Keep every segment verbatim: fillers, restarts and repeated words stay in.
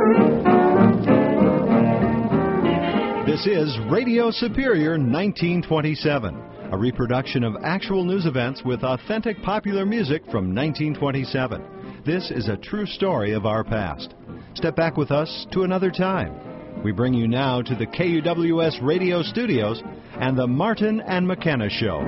This is Radio Superior nineteen twenty-seven, a reproduction of actual news events with authentic popular music from nineteen twenty-seven. This is a true story of our past. Step back with us to another time. We bring you now to the K U W S radio studios and the Martin and McKenna Show.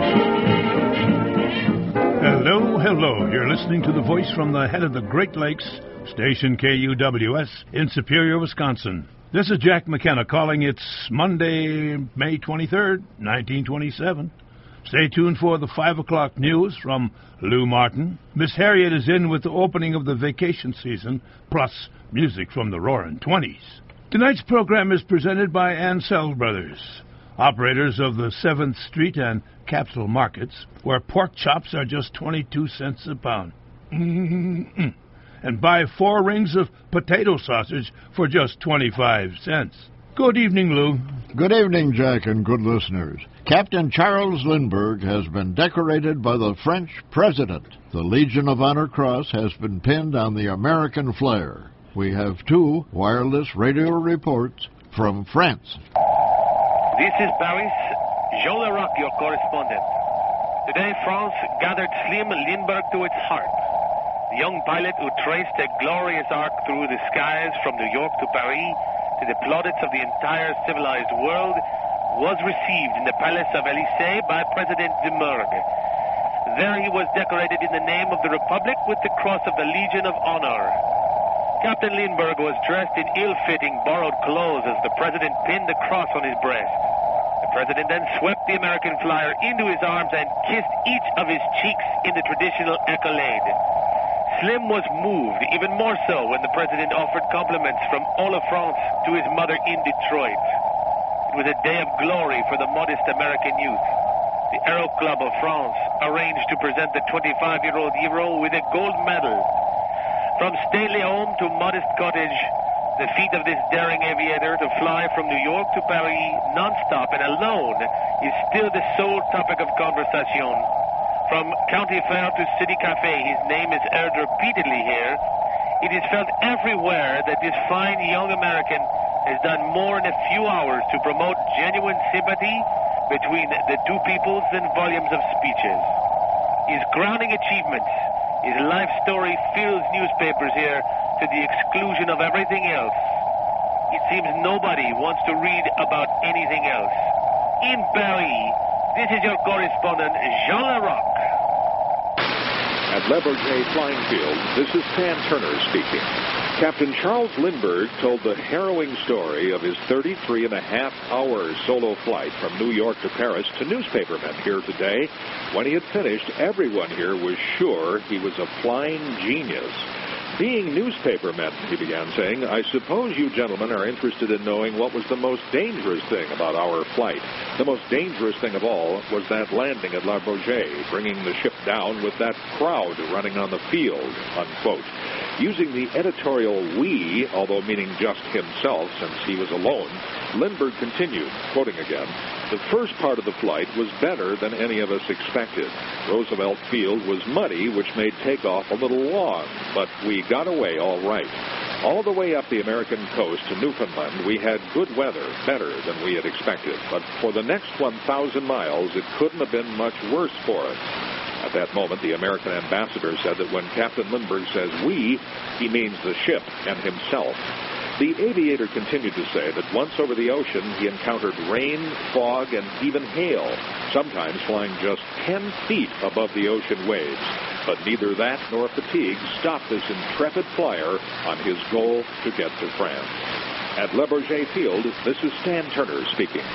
Hello, hello. You're listening to the voice from the head of the Great Lakes, station K U W S in Superior, Wisconsin. This is Jack McKenna calling. It's Monday, May twenty-third, nineteen twenty-seven. Stay tuned for the five o'clock news from Lou Martin. Miss Harriet is in with the opening of the vacation season, plus music from the Roaring Twenties. Tonight's program is presented by Ansel Brothers, operators of the seventh Street and Capitol Markets, where pork chops are just twenty-two cents a pound. Mm-hmm. And buy four rings of potato sausage for just twenty-five cents. Good evening, Lou. Good evening, Jack, and good listeners. Captain Charles Lindbergh has been decorated by the French president. The Legion of Honor Cross has been pinned on the American flare. We have two wireless radio reports from France. This is Paris. Jean Leroc, your correspondent. Today, France gathered Slim Lindbergh to its heart. The young pilot who traced a glorious arc through the skies from New York to Paris to the plaudits of the entire civilized world was received in the Palace of Élysée by President de Morgue. There he was decorated in the name of the Republic with the Cross of the Legion of Honor. Captain Lindbergh was dressed in ill-fitting borrowed clothes as the president pinned the cross on his breast. The president then swept the American flyer into his arms and kissed each of his cheeks in the traditional accolade. Slim was moved, even more so when the president offered compliments from all of France to his mother in Detroit. It was a day of glory for the modest American youth. The Aero Club of France arranged to present the twenty-five-year-old hero with a gold medal. From stately home to modest cottage, the feat of this daring aviator to fly from New York to Paris non-stop and alone is still the sole topic of conversation. From county fair to city cafe, his name is heard repeatedly here. It is felt everywhere that this fine young American has done more in a few hours to promote genuine sympathy between the two peoples than volumes of speeches. His crowning achievements, his life story fills newspapers here to the exclusion of everything else. It seems nobody wants to read about anything else. In Paris, this is your correspondent, Jean Leroc. At Le Bourget Flying Field, this is Stan Turner speaking. Captain Charles Lindbergh told the harrowing story of his thirty-three and a half hour solo flight from New York to Paris to newspapermen here today. When he had finished, everyone here was sure he was a flying genius. Being newspapermen, he began saying, I suppose you gentlemen are interested in knowing what was the most dangerous thing about our flight. The most dangerous thing of all was that landing at Le Bourget, bringing the ship down with that crowd running on the field, unquote. Using the editorial we, although meaning just himself since he was alone, Lindbergh continued, quoting again, the first part of the flight was better than any of us expected. Roosevelt Field was muddy, which made takeoff a little long, but we got away all right. All the way up the American coast to Newfoundland, we had good weather, better than we had expected. But for the next one thousand miles, it couldn't have been much worse for us. At that moment, the American ambassador said that when Captain Lindbergh says we, he means the ship and himself. The aviator continued to say that once over the ocean, he encountered rain, fog, and even hail, sometimes flying just ten feet above the ocean waves. But neither that nor fatigue stopped this intrepid flyer on his goal to get to France. At Le Bourget Field, this is Stan Turner speaking.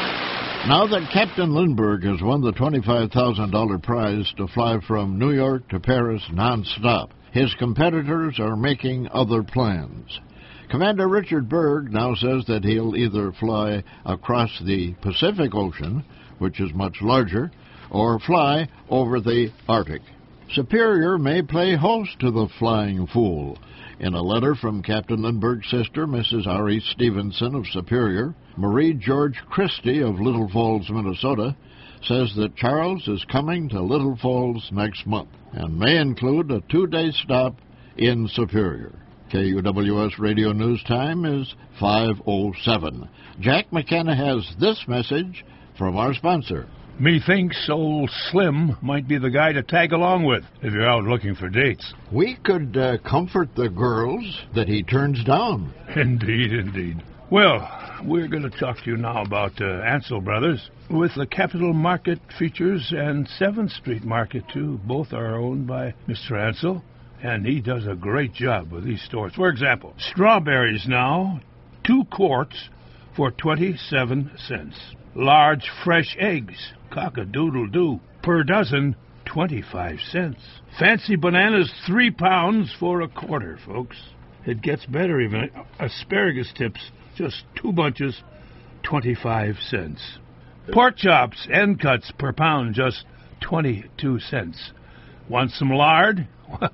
Now that Captain Lindbergh has won the twenty-five thousand dollars prize to fly from New York to Paris nonstop, his competitors are making other plans. Commander Richard Berg now says that he'll either fly across the Pacific Ocean, which is much larger, or fly over the Arctic. Superior may play host to the Flying Fool. In a letter from Captain Lindbergh's sister, Missus R E Stevenson of Superior, Marie George Christie of Little Falls, Minnesota, says that Charles is coming to Little Falls next month and may include a two-day stop in Superior. K U W S Radio News Time is five oh seven. Jack McKenna has this message from our sponsor. Methinks old Slim might be the guy to tag along with if you're out looking for dates. We could uh, comfort the girls that he turns down. Indeed, indeed. Well, we're going to talk to you now about uh, Ansel Brothers, with the Capital Market Features and seventh Street Market, too. Both are owned by Mister Ansel, and he does a great job with these stores. For example, strawberries now, two quarts for twenty-seven cents. Large fresh eggs, cock-a-doodle-doo, per dozen, twenty-five cents. Fancy bananas, three pounds for a quarter, folks. It gets better even. Asparagus tips, just two bunches, twenty-five cents. Pork chops, end cuts per pound, just twenty-two cents. Want some lard?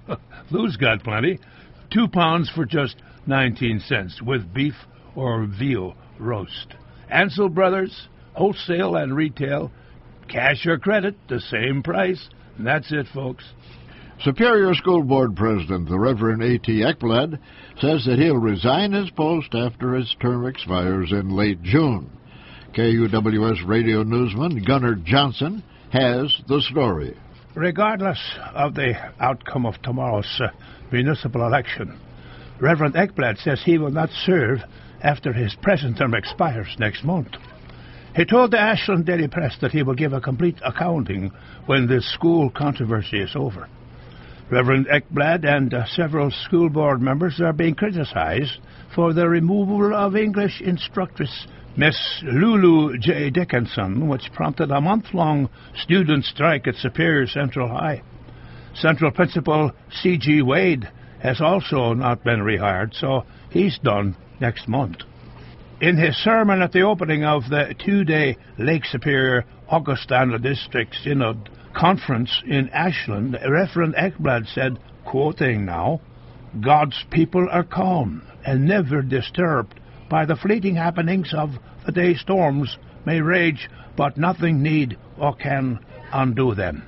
Lou's got plenty. Two pounds for just nineteen cents, with beef or veal roast. Ansel Brothers, wholesale and retail, cash or credit, the same price. And that's it, folks. Superior School Board President, the Reverend A T Ekblad, says that he'll resign his post after his term expires in late June. K U W S radio newsman Gunnar Johnson has the story. Regardless of the outcome of tomorrow's uh, municipal election, Reverend Ekblad says he will not serve after his present term expires next month. He told the Ashland Daily Press that he will give a complete accounting when this school controversy is over. Reverend Ekblad and uh, several school board members are being criticized for the removal of English instructress Miss Lulu J. Dickinson, which prompted a month-long student strike at Superior Central High. Central Principal C G. Wade has also not been rehired, so he's done next month. In his sermon at the opening of the two-day Lake Superior Augustana District Synod Conference in Ashland, Reverend Ekblad said, quoting now, "God's people are calm and never disturbed by the fleeting happenings of the day. Storms may rage, but nothing need or can undo them."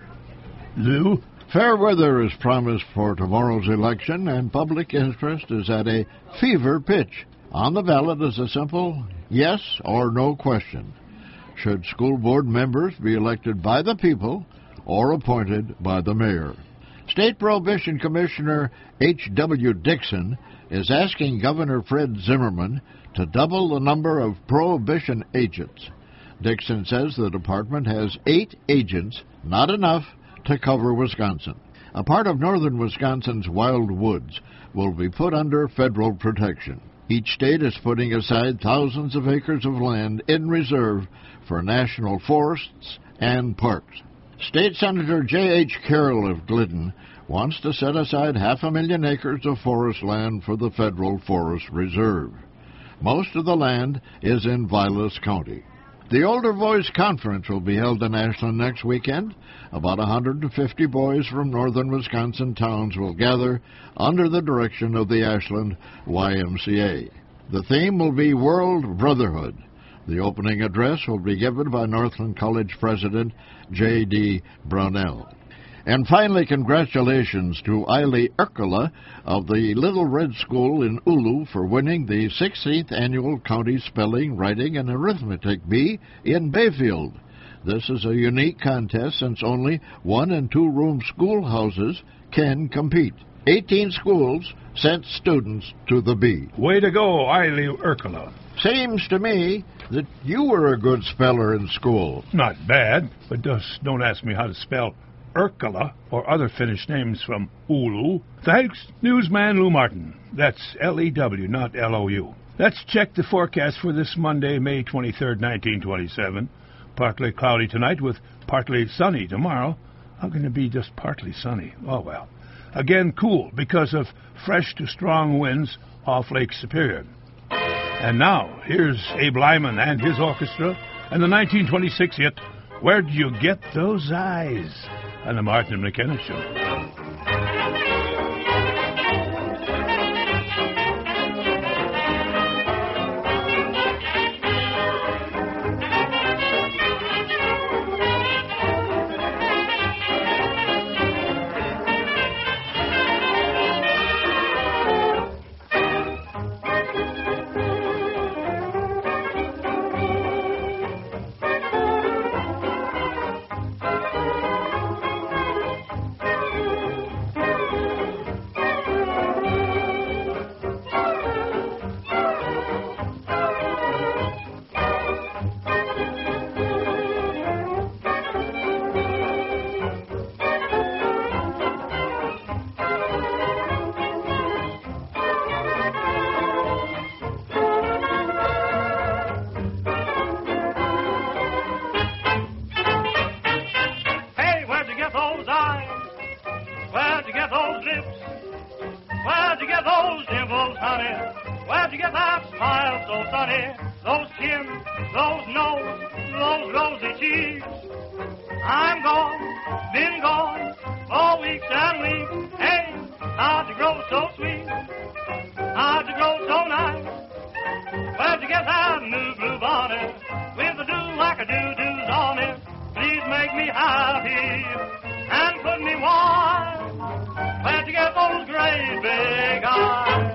Lou? Fair weather is promised for tomorrow's election, and public interest is at a fever pitch. On the ballot is a simple yes or no question. Should school board members be elected by the people or appointed by the mayor? State Prohibition Commissioner H W Dixon is asking Governor Fred Zimmerman to double the number of prohibition agents. Dixon says the department has eight agents, not enough to cover Wisconsin. A part of northern Wisconsin's wild woods will be put under federal protection. Each state is putting aside thousands of acres of land in reserve for national forests and parks. State Senator J H Carroll of Glidden wants to set aside half a million acres of forest land for the Federal Forest Reserve. Most of the land is in Vilas County. The Older Boys Conference will be held in Ashland next weekend. About one hundred fifty boys from northern Wisconsin towns will gather under the direction of the Ashland Y M C A. The theme will be World Brotherhood. The opening address will be given by Northland College President J D Brownell. And finally, congratulations to Eiley Erkela of the Little Red School in Oulu for winning the sixteenth Annual County Spelling, Writing, and Arithmetic Bee in Bayfield. This is a unique contest since only one- and two-room schoolhouses can compete. eighteen schools sent students to the Bee. Way to go, Eiley Erkela. Seems to me that you were a good speller in school. Not bad, but just don't ask me how to spell Erkela or other Finnish names from Oulu. Thanks, newsman Lou Martin. That's L E W, not L O U. Let's check the forecast for this Monday, May twenty-third, nineteen twenty-seven. Partly cloudy tonight with partly sunny tomorrow. How can it be just partly sunny? Oh, well. Again, cool because of fresh to strong winds off Lake Superior. And now, here's Abe Lyman and his orchestra and the nineteen twenty-six hit, Where'd You Get Those Eyes? On the Martin McKenna Show. you get that smile so sunny? Those chins, those nose, those rosy cheeks. I'm gone, been gone, for weeks and weeks. Hey, how'd you grow so sweet? How'd you grow so nice? Where'd you get that new blue bonnet with the do-like-a-do-do's on it? Please make me happy and put me wise. Where'd you get those great big eyes?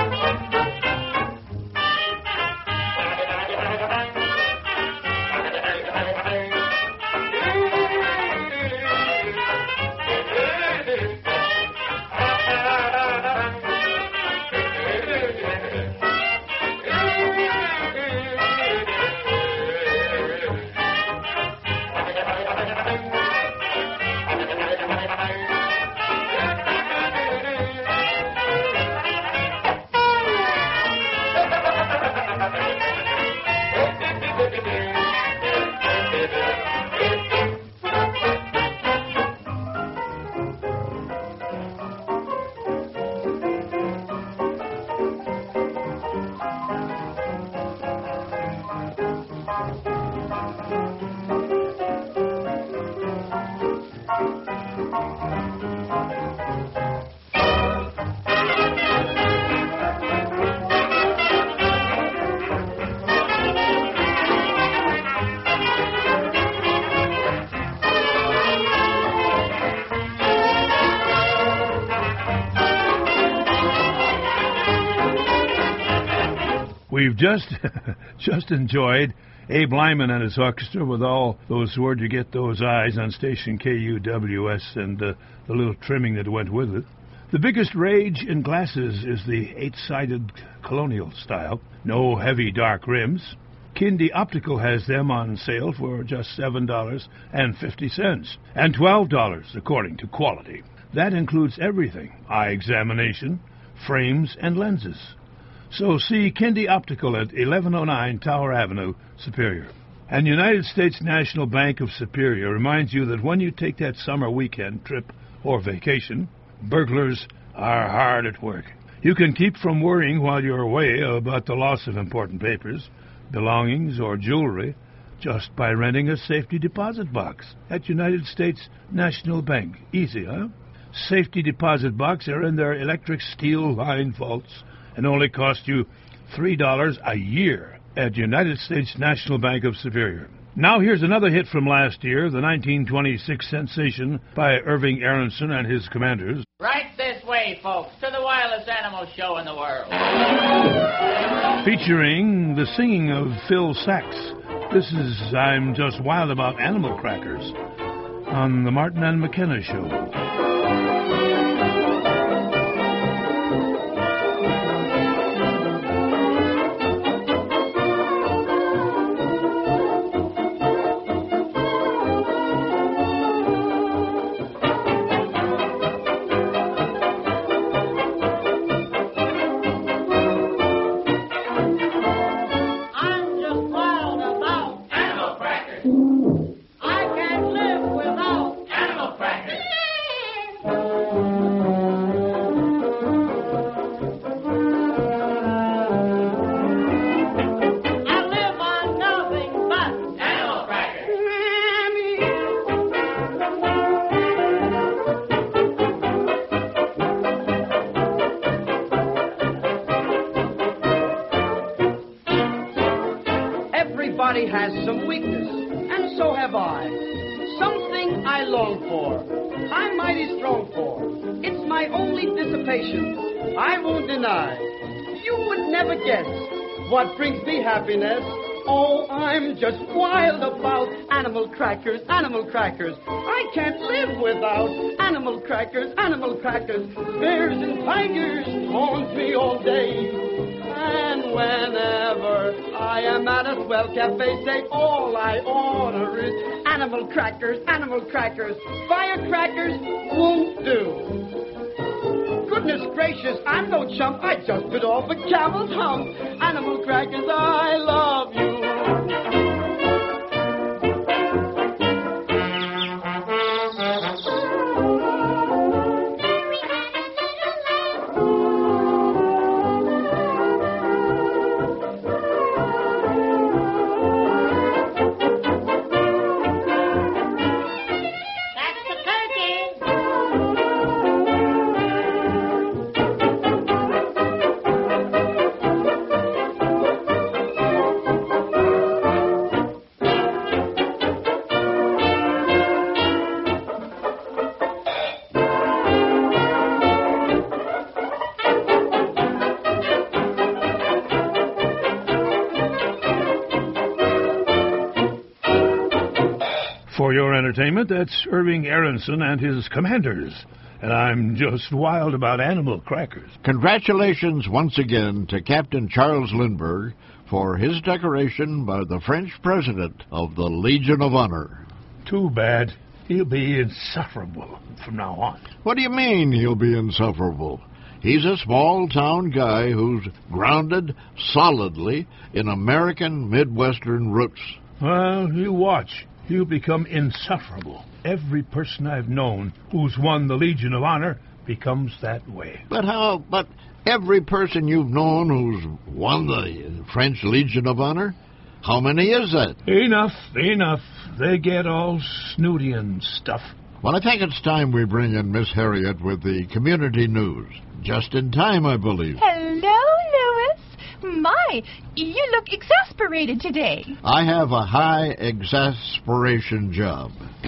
We've just just enjoyed Abe Lyman and his orchestra with all those Where'd You Get Those Eyes on station K U W S and uh, the little trimming that went with it. The biggest rage in glasses is the eight-sided colonial style. No heavy dark rims. Kindy Optical has them on sale for just seven dollars and fifty cents and twelve dollars according to quality. That includes everything: eye examination, frames, and lenses. So see Kindy Optical at eleven oh nine Tower Avenue, Superior. And United States National Bank of Superior reminds you that when you take that summer weekend trip or vacation, burglars are hard at work. You can keep from worrying while you're away about the loss of important papers, belongings, or jewelry just by renting a safety deposit box at United States National Bank. Easy, huh? Safety deposit box are in their electric steel line vaults and only cost you three dollars a year at United States National Bank of Superior. Now here's another hit from last year, the nineteen twenty-six sensation by Irving Aronson and his Commanders. Right this way, folks, to the wildest animal show in the world. Featuring the singing of Phil Sachs. This is I'm Just Wild About Animal Crackers on the Martin and McKenna Show. Everybody has some weakness, and so have I. Something I long for, I'm mighty strong for. It's my only dissipation, I won't deny. You would never guess what brings me happiness. Oh, I'm just wild about animal crackers, animal crackers. I can't live without animal crackers, animal crackers. Bears and tigers haunt me all day. And whenever I am at a swell cafe, say all I order is animal crackers, animal crackers. Firecrackers won't do. Goodness gracious, I'm no chump. I just bit off a camel's hump. Animal crackers, I love you. For your entertainment, that's Irving Aronson and his Commanders. And I'm just wild about animal crackers. Congratulations once again to Captain Charles Lindbergh for his decoration by the French President of the Legion of Honor. Too bad. He'll be insufferable from now on. What do you mean he'll be insufferable? He's a small-town guy who's grounded solidly in American Midwestern roots. Well, you watch. He'll become insufferable. Every person I've known who's won the Legion of Honor becomes that way. But how... But every person you've known who's won the French Legion of Honor? How many is that? Enough, enough. They get all snooty and stuff. Well, I think it's time we bring in Miss Harriet with the community news. Just in time, I believe. Hello, Louis. My, you look exasperated today. I have a high exasperation job.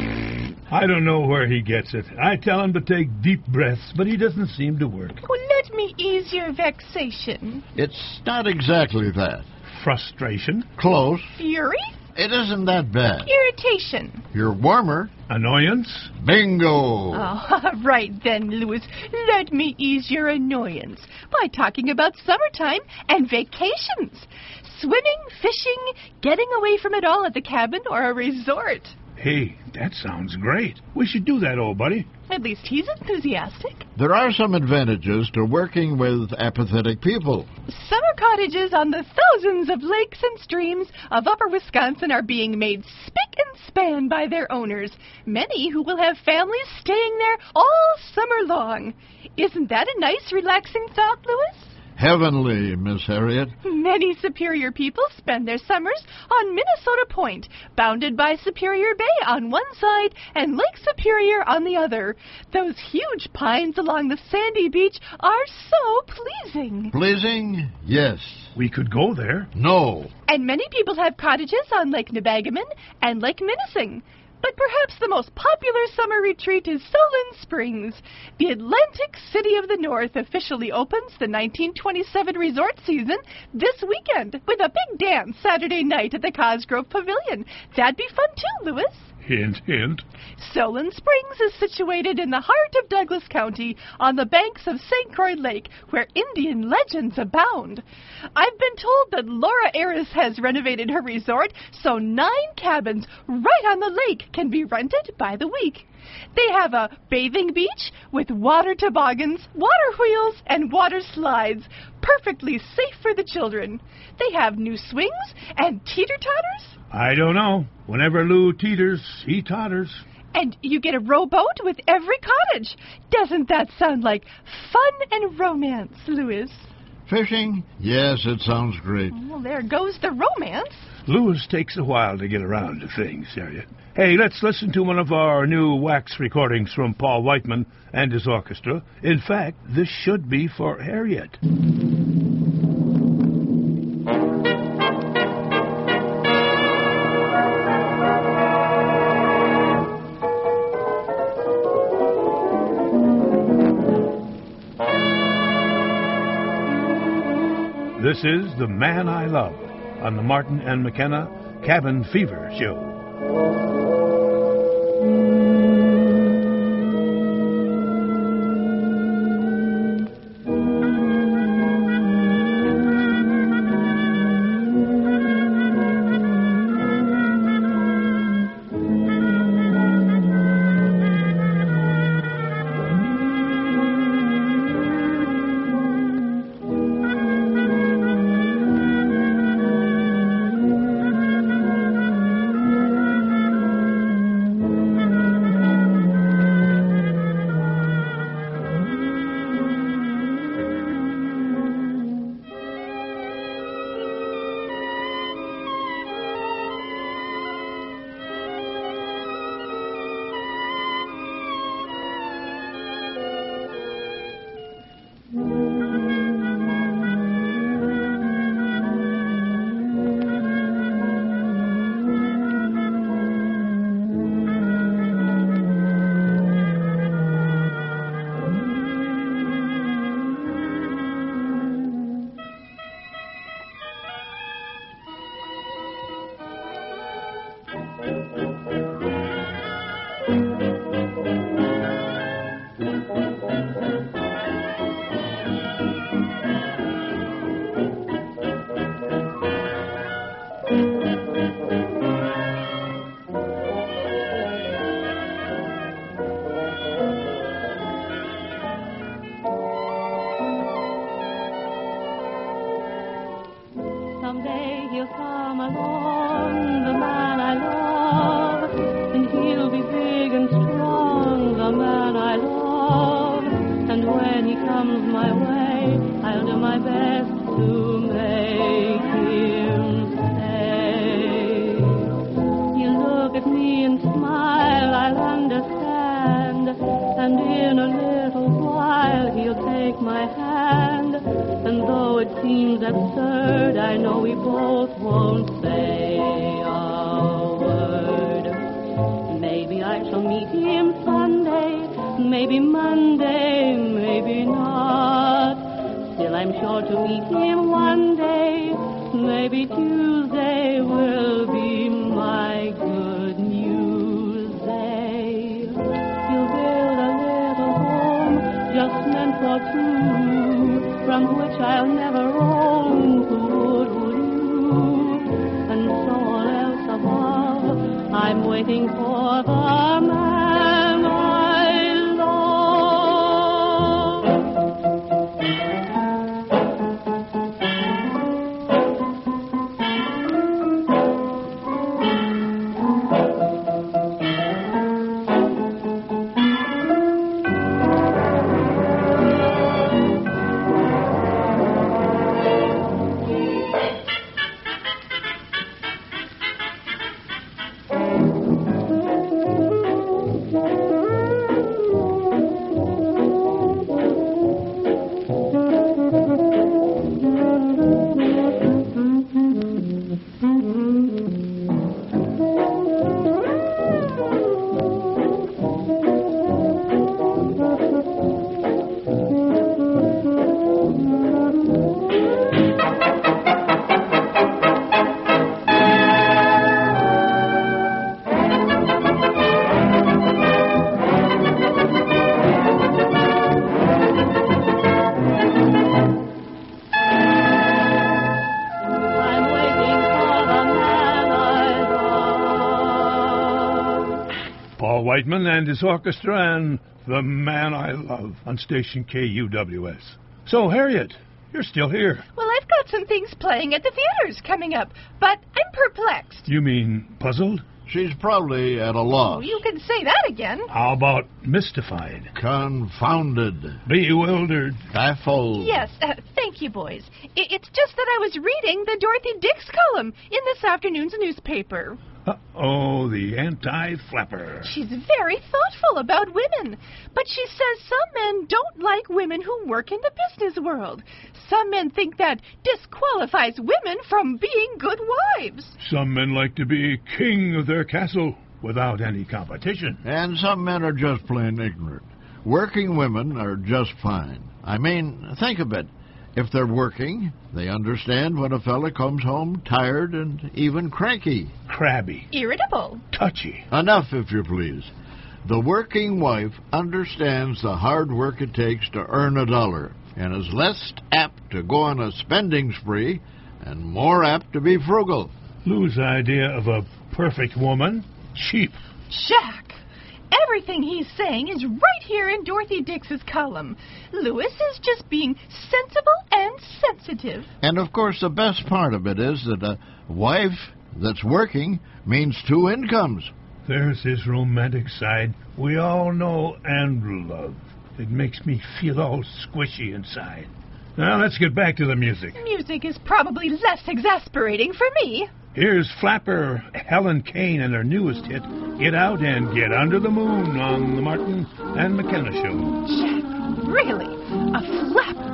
I don't know where he gets it. I tell him to take deep breaths, but he doesn't seem to work. Well, let me ease your vexation. It's not exactly that. Frustration. Close. Fury? It isn't that bad. Irritation. You're warmer. Annoyance. Bingo. Oh, right then, Louis. Let me ease your annoyance by talking about summertime and vacations. Swimming, fishing, getting away from it all at the cabin or a resort. Hey, that sounds great. We should do that, old buddy. At least he's enthusiastic. There are some advantages to working with apathetic people. Summer cottages on the thousands of lakes and streams of upper Wisconsin are being made spick and span by their owners, many who will have families staying there all summer long. Isn't that a nice, relaxing thought, Louis? Heavenly, Miss Harriet. Many Superior people spend their summers on Minnesota Point, bounded by Superior Bay on one side and Lake Superior on the other. Those huge pines along the sandy beach are so pleasing. Pleasing? Yes. We could go there. No. And many people have cottages on Lake Nebagaman and Lake Minising. But perhaps the most popular summer retreat is Solon Springs. The Atlantic City of the North officially opens the nineteen twenty-seven resort season this weekend with a big dance Saturday night at the Cosgrove Pavilion. That'd be fun too, Louis. Hint, hint. Solon Springs is situated in the heart of Douglas County on the banks of Saint Croix Lake, where Indian legends abound. I've been told that Laura Aris has renovated her resort, so nine cabins right on the lake can be rented by the week. They have a bathing beach with water toboggans, water wheels, and water slides, perfectly safe for the children. They have new swings and teeter-totters. I don't know. Whenever Lou teeters, he totters. And you get a rowboat with every cottage. Doesn't that sound like fun and romance, Louis? Fishing? Yes, it sounds great. Well, there goes the romance. Louis takes a while to get around to things, Harriet. Hey, let's listen to one of our new wax recordings from Paul Whiteman and his orchestra. In fact, this should be for Harriet. This is The Man I Love on the Martin and McKenna Cabin Fever Show. he'll come along, the man I love, and he'll be big and strong, the man I love. And when he comes my way, I'll do my best to make him stay. He'll look at me and smile, I'll understand, and in a little while he'll take my hand. And though it seems absurd, I know we both won't say a word. Maybe I shall meet him Sunday, maybe Monday, maybe not. Still I'm sure to meet him one day, maybe Tuesday will be my good news day. He'll build a little home just meant for two, from which I'll never roam, who would, would you? And so all else above, I'm waiting for the man I Whiteman and his orchestra and The Man I Love on station K U W S. So, Harriet, you're still here. Well, I've got some things playing at the theaters coming up, but I'm perplexed. You mean puzzled? She's probably at a loss. Oh, you can say that again. How about mystified? Confounded. Bewildered. Baffled. Yes, uh, thank you, boys. I- it's just that I was reading the Dorothy Dix column in this afternoon's newspaper. Uh-oh, the anti-flapper. She's very thoughtful about women, but she says some men don't like women who work in the business world. Some men think that disqualifies women from being good wives. Some men like to be king of their castle without any competition. And some men are just plain ignorant. Working women are just fine. I mean, think of it. If they're working, they understand when a fella comes home tired and even cranky. Crabby. Irritable. Touchy. Enough, if you please. The working wife understands the hard work it takes to earn a dollar and is less apt to go on a spending spree and more apt to be frugal. Lou's idea of a perfect woman? Cheap. Jack! Everything he's saying is right here in Dorothy Dix's column. Louis is just being sensible and sensitive. And, of course, the best part of it is that a wife that's working means two incomes. There's his romantic side we all know and love. It makes me feel all squishy inside. Now, let's get back to the music. Music is probably less exasperating for me. Here's flapper Helen Kane and her newest hit, Get Out and Get Under the Moon, on the Martin and McKenna Show. Jack, really? A flapper?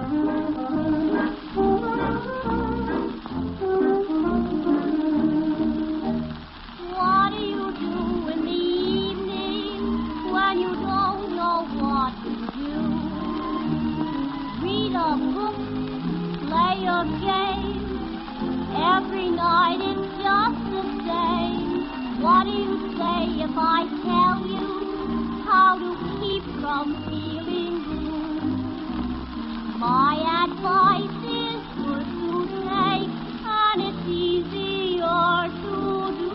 What do you do in the evening when you don't know what to do? Read a book, play a game. Every night it's just the same. What do you say if I tell you how to keep from feeling blue? My advice is good to take, and it's easier to do.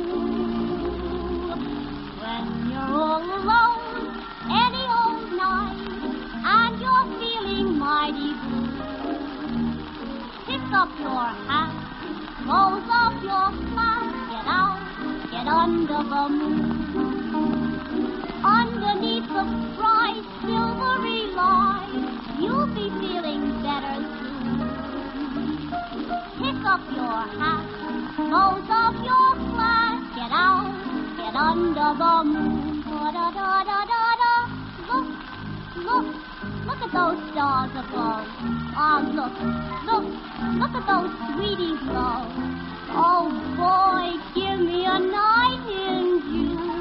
When you're all alone, any old night, and you're feeling mighty blue, pick up your hat close up your flat, get out, get under the moon. Underneath the bright silvery light, you'll be feeling better soon. Pick up your hat, close up your flat, get out, get under the moon. Da-da-da-da-da-da. Look, look, look at those stars above. Ah, look, look, look at those sweeties glow. Oh, boy, give me a night in June.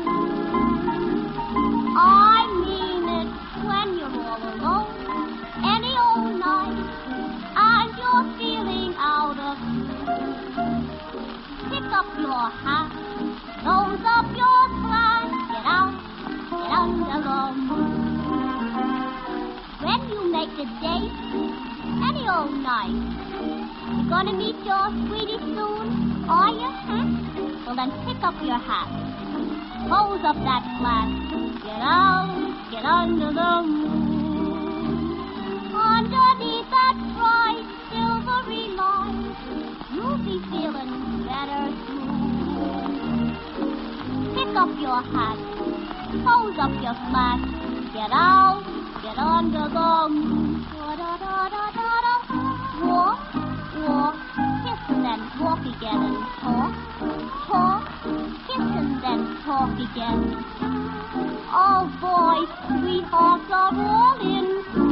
I mean it when you're all alone, any old night, and you're feeling out of tune. Pick up your hat, close up your flat, get out, get under the moon. When you make a date, any old night, you're gonna meet your sweetie soon, are you? Huh? Well, then pick up your hat, close up that flat, get out, get under the moon. Underneath that bright silvery light, you'll be feeling better soon. Pick up your hat, close up your flat, get out, get under the moon. Da-da-da-da-da-da. Walk, walk, kiss and then walk again and talk, talk, kiss and then talk again. Oh boy, sweethearts are all in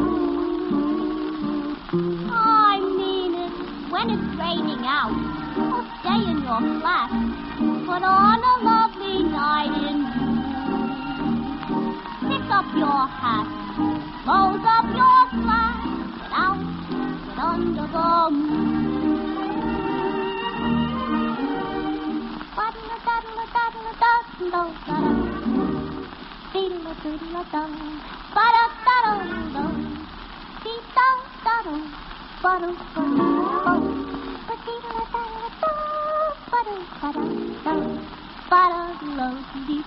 tune. I mean it, when it's raining out, oh, stay in your flat, but on a lovely night in June, pick up your hat, close up your flat, get out, get under the moon. Ba-da-da-da-da-da-da-da-da-da. Diddle-a-diddle-a-dum, ba-da-da-dum-dum, dee-dum-da-dum, ba-dum-ba-dum-dum, ba-diddle-a-da-da-dum, ba-dum-ba-dum-dum, ba-da-dum,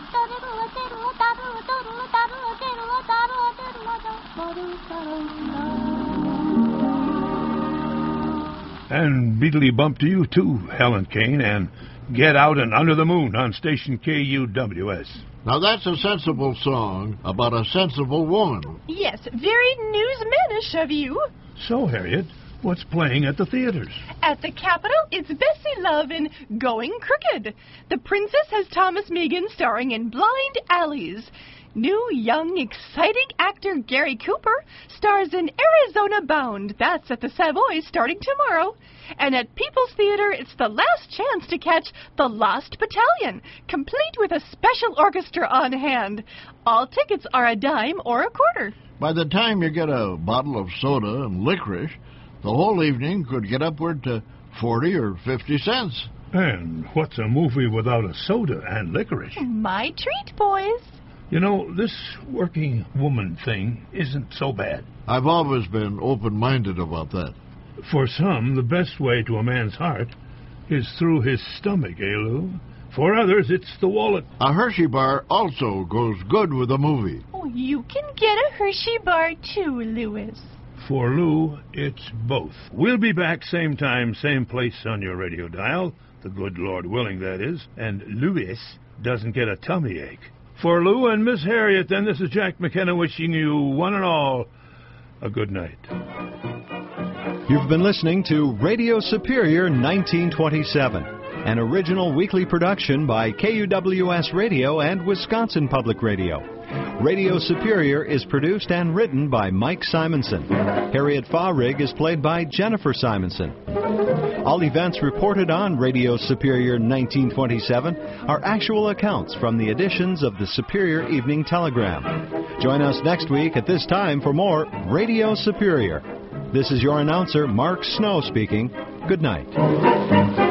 dee-da-da-da-da-da-da-da-da-da-da-da-da-da-da-da-da. And beedly bump to you too, Helen Kane, and Get Out and Under the Moon on station K U W S. Now that's a sensible song about a sensible woman. Yes, very newsmanish of you. So, Harriet, what's playing at the theaters? At the Capitol, it's Bessie Love in Going Crooked. The Princess has Thomas Meighan starring in Blind Alleys. New, young, exciting actor Gary Cooper stars in Arizona Bound. That's at the Savoy starting tomorrow. And at People's Theater, it's the last chance to catch The Lost Battalion, complete with a special orchestra on hand. All tickets are a dime or a quarter. By the time you get a bottle of soda and licorice, the whole evening could get upward to forty or fifty cents. And what's a movie without a soda and licorice? My treat, boys. You know, this working woman thing isn't so bad. I've always been open-minded about that. For some, the best way to a man's heart is through his stomach, eh, Lou? For others, it's the wallet. A Hershey bar also goes good with a movie. Oh, you can get a Hershey bar too, Louis. For Lou, it's both. We'll be back same time, same place on your radio dial, the good Lord willing, that is, and Louis doesn't get a tummy ache. For Lou and Miss Harriet, then, this is Jack McKenna wishing you, one and all, a good night. You've been listening to Radio Superior nineteen twenty-seven, an original weekly production by K U W S Radio and Wisconsin Public Radio. Radio Superior is produced and written by Mike Simonson. Harriet Fahrig is played by Jennifer Simonson. All events reported on Radio Superior nineteen twenty-seven are actual accounts from the editions of the Superior Evening Telegram. Join us next week at this time for more Radio Superior. This is your announcer, Mark Snow, speaking. Good night.